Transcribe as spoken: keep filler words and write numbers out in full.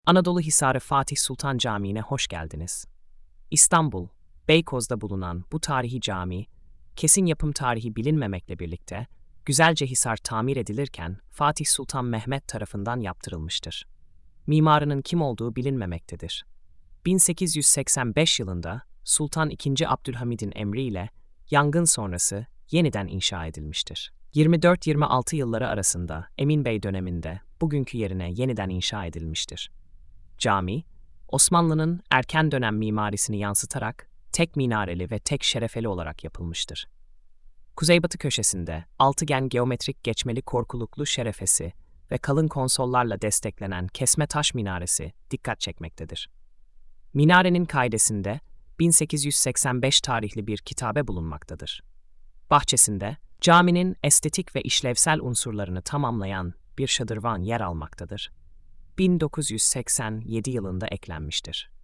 Anadolu Hisarı Fatih Sultan Camii'ne hoş geldiniz. İstanbul, Beykoz'da bulunan bu tarihi cami, kesin yapım tarihi bilinmemekle birlikte, güzelce hisar tamir edilirken Fatih Sultan Mehmet tarafından yaptırılmıştır. Mimarının kim olduğu bilinmemektedir. bin sekiz yüz seksen beş yılında Sultan ikinci. Abdülhamid'in emriyle yangın sonrası yeniden inşa edilmiştir. yirmi dört yirmi altı yılları arasında Emin Bey döneminde bugünkü yerine yeniden inşa edilmiştir. Cami, Osmanlı'nın erken dönem mimarisini yansıtarak tek minareli ve tek şerefeli olarak yapılmıştır. Kuzeybatı köşesinde altıgen geometrik geçmeli korkuluklu şerefesi ve kalın konsollarla desteklenen kesme taş minaresi dikkat çekmektedir. Minarenin kaidesinde bin sekiz yüz seksen beş tarihli bir kitabe bulunmaktadır. Bahçesinde caminin estetik ve işlevsel unsurlarını tamamlayan bir şadırvan yer almaktadır. bin dokuz yüz seksen yedi yılında eklenmiştir.